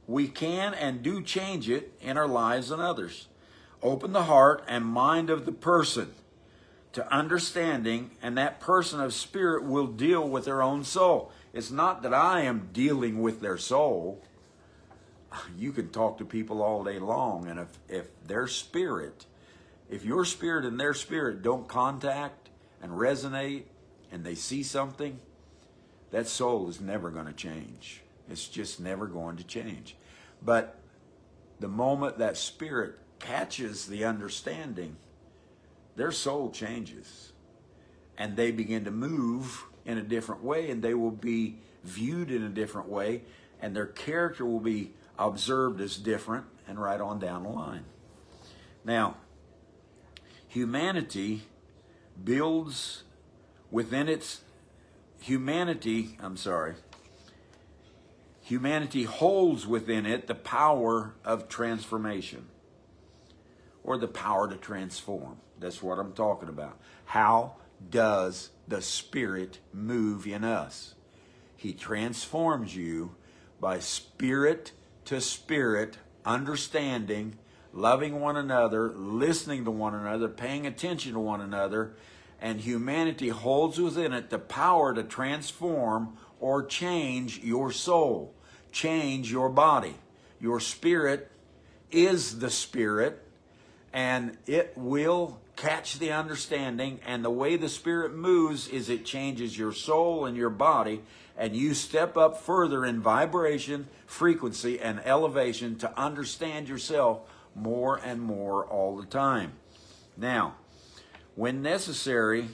we can and do change it in our lives and others. Open the heart and mind of the person to understanding, and that person of spirit will deal with their own soul. It's not that I am dealing with their soul. You can talk to people all day long, and if, if their spirit, if your spirit and their spirit don't contact and resonate, and they see something, that soul is never going to change. It's just never going to change. But the moment that spirit catches the understanding, their soul changes. And they begin to move in a different way, and they will be viewed in a different way, and their character will be observed as different, and right on down the line. Now, humanity builds within its humanity, I'm sorry, humanity holds within it the power of transformation, or the power to transform. That's what I'm talking about. How does the Spirit move in us? He transforms you by spirit to spirit, understanding, loving one another, listening to one another, paying attention to one another, and humanity holds within it the power to transform or change your soul, change your body. Your spirit is the Spirit, and it will catch the understanding, and the way the Spirit moves is it changes your soul and your body, and you step up further in vibration, frequency, and elevation to understand yourself more and more all the time. Now, when necessary,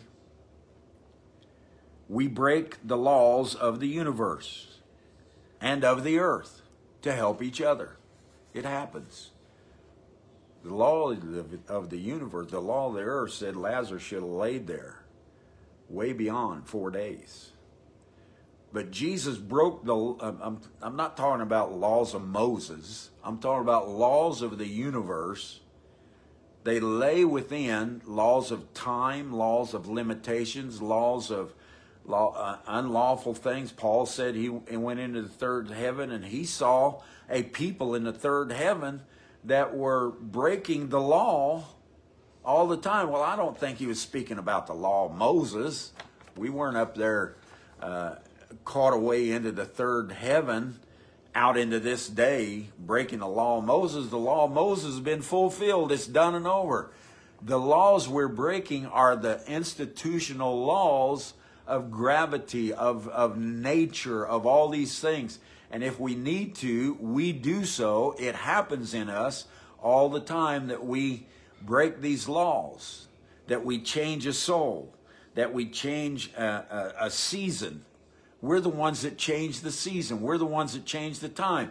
we break the laws of the universe and of the earth to help each other. It happens. The law of the universe, the law of the earth said Lazarus should have laid there way beyond four days. But Jesus broke the, I'm, I'm not talking about laws of Moses. I'm talking about laws of the universe. They lay within laws of time, laws of limitations, laws of law, uh, unlawful things. Paul said he, he went into the third heaven, and he saw a people in the third heaven that were breaking the law all the time. Well, I don't think he was speaking about the law of Moses. We weren't up there uh, caught away into the third heaven, out into this day, breaking the law of Moses. The law of Moses has been fulfilled. It's done and over. The laws we're breaking are the institutional laws of gravity, of, of nature, of all these things. And if we need to, we do so. It happens in us all the time that we break these laws, that we change a soul, that we change a, a, a season. We're the ones that change the season. We're the ones that change the time.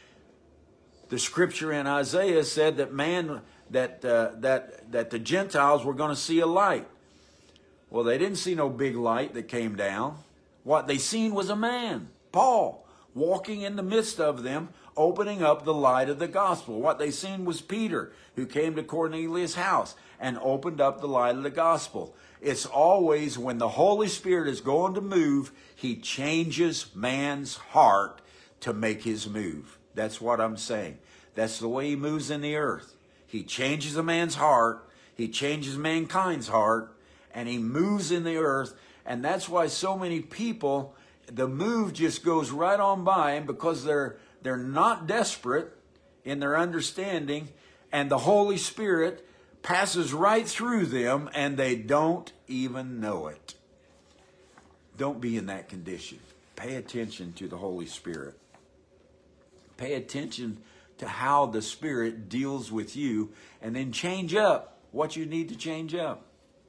The scripture in Isaiah said that man, that uh, that that the Gentiles were going to see a light. Well, they didn't see no big light that came down. What they seen was a man, Paul, walking in the midst of them, opening up the light of the gospel. What they seen was Peter, who came to Cornelius' house and opened up the light of the gospel. It's always when the Holy Spirit is going to move, he changes man's heart to make his move. That's what I'm saying. That's the way he moves in the earth. He changes a man's heart. He changes mankind's heart, and he moves in the earth. And that's why so many people, the move just goes right on by them, because they're they're not desperate in their understanding, and the Holy Spirit passes right through them, and they don't even know it. Don't be in that condition. Pay attention to the Holy Spirit. Pay attention to how the Spirit deals with you, and then change up what you need to change up.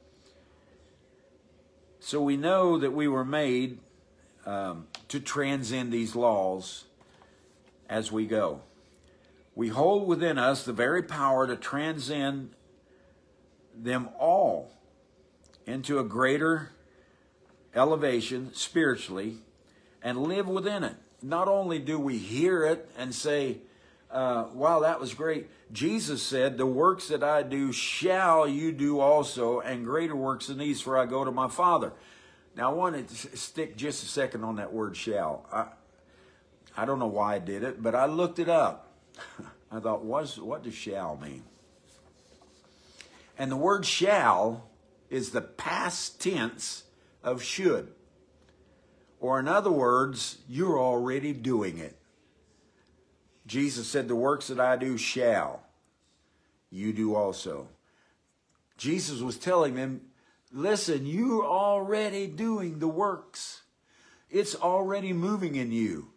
So we know that we were made um, to transcend these laws as we go. We hold within us the very power to transcend them all into a greater elevation spiritually and live within it. Not only do we hear it and say, uh, wow, that was great. Jesus said, the works that I do shall you do also, and greater works than these, for I go to my Father. Now I want to stick just a second on that word shall. I, I don't know why I did it, but I looked it up. I thought, what's, what does shall mean? And the word shall is the past tense of should. Or in other words, you're already doing it. Jesus said, the works that I do shall you do also. Jesus was telling them, listen, you're already doing the works. It's already moving in you.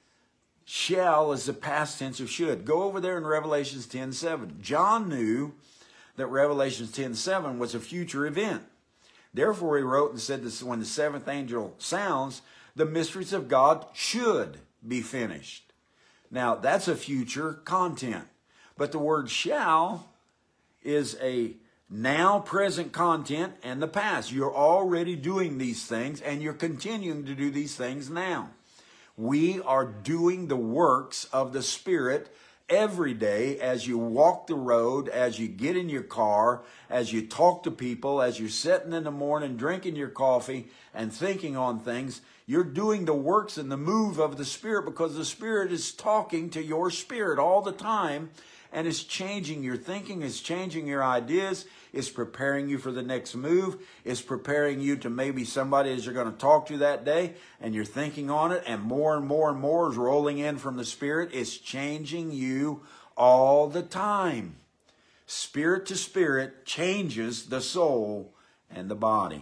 Shall is the past tense of should. Go over there in Revelation ten seven. John knew that Revelation ten seven was a future event. Therefore he wrote and said this, when the seventh angel sounds, the mysteries of God should be finished. Now that's a future content. But the word shall is a now present content and the past. You're already doing these things and you're continuing to do these things now. We are doing the works of the Spirit every day as you walk the road, as you get in your car, as you talk to people, as you're sitting in the morning drinking your coffee and thinking on things. You're doing the works and the move of the Spirit because the Spirit is talking to your spirit all the time. And it's changing your thinking, it's changing your ideas, it's preparing you for the next move, it's preparing you to maybe somebody that you're going to talk to that day, and you're thinking on it, and more and more and more is rolling in from the Spirit. It's changing you all the time. Spirit to spirit changes the soul and the body.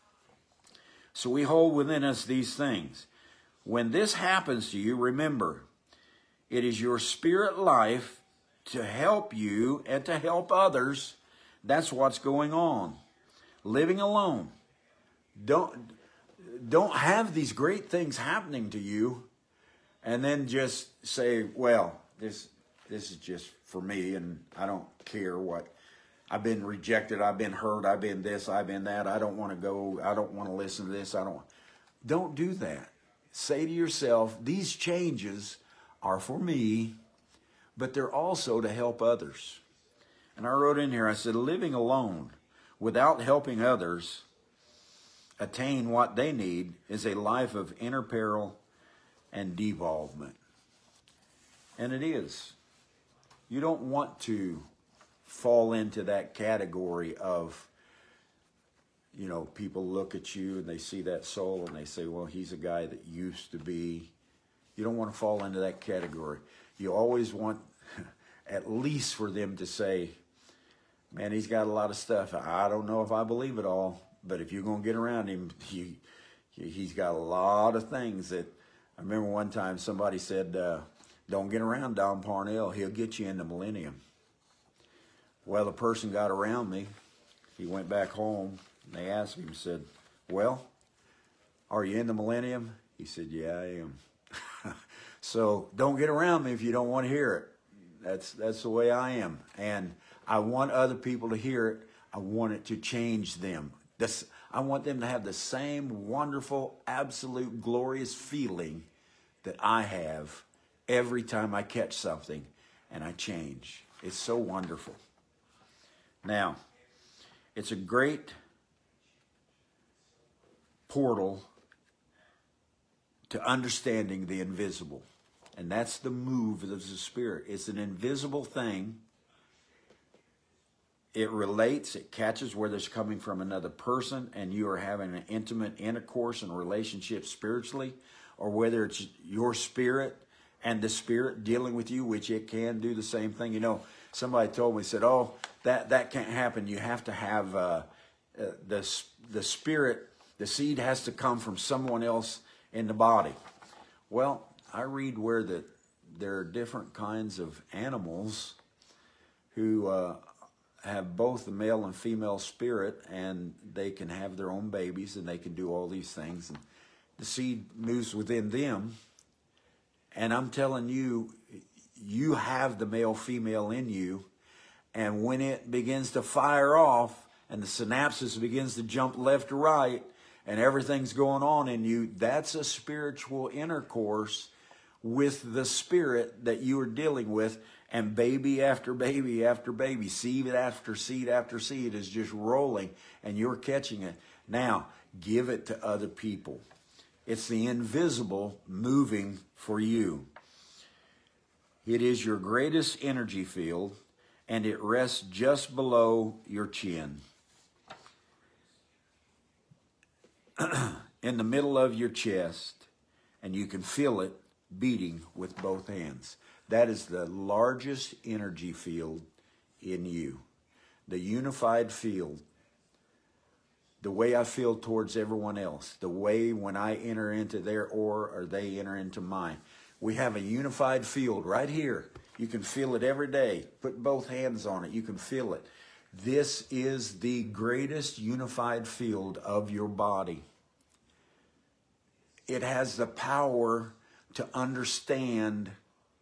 So we hold within us these things. When this happens to you, remember, it is your spirit life to help you and to help others. That's what's going on. Living alone. Don't, don't have these great things happening to you and then just say, well, this, this is just for me and I don't care what. I've been rejected, I've been hurt, I've been this, I've been that. I don't want to go, I don't want to listen to this. I don't. Don't do that. Say to yourself, these changes are for me, but they're also to help others. And I wrote in here, I said, living alone without helping others attain what they need is a life of inner peril and devolvement. And it is. You don't want to fall into that category of, you know, people look at you and they see that soul and they say, well, he's a guy that used to be. You don't want to fall into that category. You always want at least for them to say, man, he's got a lot of stuff. I don't know if I believe it all, but if you're going to get around him, he, he's got a lot of things that, I remember one time somebody said, uh, don't get around Don Parnell. He'll get you in the millennium. Well, the person got around me. He went back home and they asked him, said, well, are you in the millennium? He said, yeah, I am. So don't get around me if you don't want to hear it. That's that's the way I am. And I want other people to hear it. I want it to change them. This, I want them to have the same wonderful, absolute, glorious feeling that I have every time I catch something and I change. It's so wonderful. Now, it's a great portal to understanding the invisible. And that's the move of the Spirit. It's an invisible thing. It relates, it catches whether it's coming from another person and you are having an intimate intercourse and relationship spiritually, or whether it's your spirit and the Spirit dealing with you, which it can do the same thing. You know, somebody told me, said, oh, that, that can't happen. You have to have uh, uh, the, the Spirit, the seed has to come from someone else in the body. Well, I read where that there are different kinds of animals who uh, have both the male and female spirit, and they can have their own babies, and they can do all these things. And the seed moves within them. And I'm telling you, you have the male-female in you, and when it begins to fire off, and the synapses begins to jump left to right, and everything's going on in you, that's a spiritual intercourse with the Spirit that you are dealing with, and baby after baby after baby, seed after seed after seed is just rolling, and you're catching it. Now, give it to other people. It's the invisible moving for you. It is your greatest energy field, and it rests just below your chin. In the middle of your chest, and you can feel it beating with both hands. That is the largest energy field in you. The unified field. The way I feel towards everyone else. The way when I enter into their aura or they enter into mine. We have a unified field right here. You can feel it every day. Put both hands on it. You can feel it. This is the greatest unified field of your body. It has the power to understand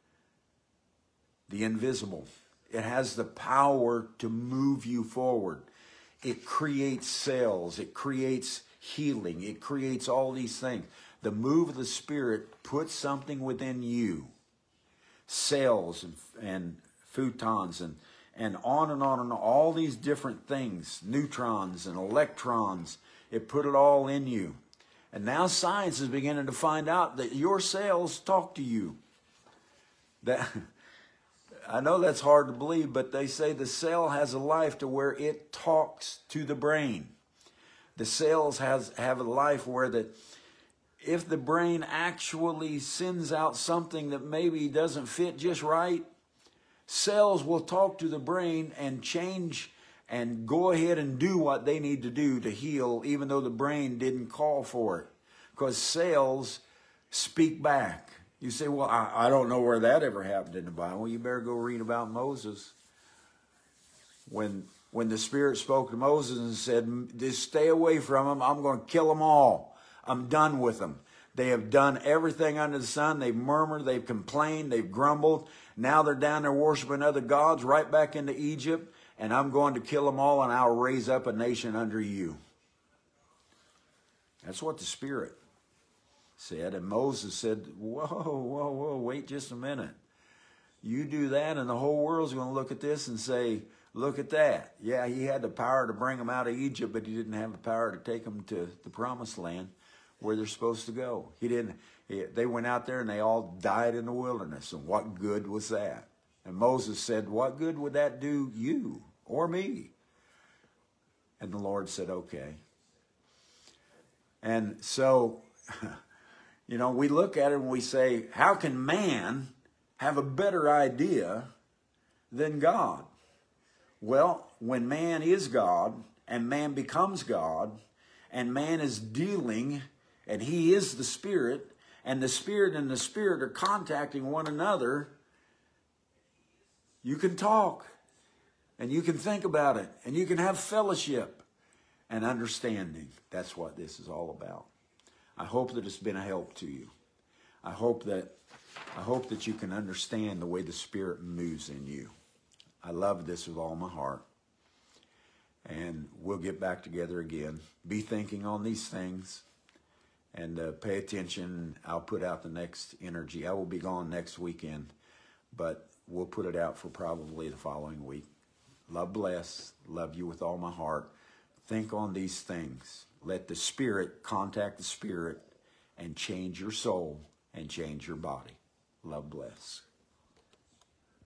the invisible. It has the power to move you forward. It creates cells. It creates healing. It creates all these things. The move of the Spirit puts something within you. Cells and, and photons and, and on and on and on. All these different things. Neutrons and electrons. It put it all in you. And now science is beginning to find out that your cells talk to you. That, I know that's hard to believe, but they say the cell has a life to where it talks to the brain. The cells has have a life where that if the brain actually sends out something that maybe doesn't fit just right, cells will talk to the brain and change and go ahead and do what they need to do to heal, even though the brain didn't call for it. Because cells speak back. You say, well, I, I don't know where that ever happened in the Bible. Well, you better go read about Moses. When, when the Spirit spoke to Moses and said, just stay away from them. I'm going to kill them all. I'm done with them. They have done everything under the sun. They've murmured. They've complained. They've grumbled. Now they're down there worshiping other gods right back into Egypt. And I'm going to kill them all, and I'll raise up a nation under you. That's what the Spirit said. And Moses said, whoa, whoa, whoa, wait just a minute. You do that, and the whole world's going to look at this and say, look at that. Yeah, he had the power to bring them out of Egypt, but he didn't have the power to take them to the promised land where they're supposed to go. He didn't. He, they went out there, and they all died in the wilderness. And what good was that? And Moses said, what good would that do you or me? And the Lord said, okay. And so, you know, we look at it and we say, how can man have a better idea than God? Well, when man is God and man becomes God and man is dealing and he is the Spirit and the Spirit and the Spirit are contacting one another, you can talk, and you can think about it, and you can have fellowship and understanding. That's what this is all about. I hope that it's been a help to you. I hope that I hope that you can understand the way the Spirit moves in you. I love this with all my heart. And we'll get back together again. Be thinking on these things, and uh, pay attention. I'll put out the next energy. I will be gone next weekend, but we'll put it out for probably the following week. Love, bless. Love you with all my heart. Think on these things. Let the Spirit contact the Spirit and change your soul and change your body. Love, bless.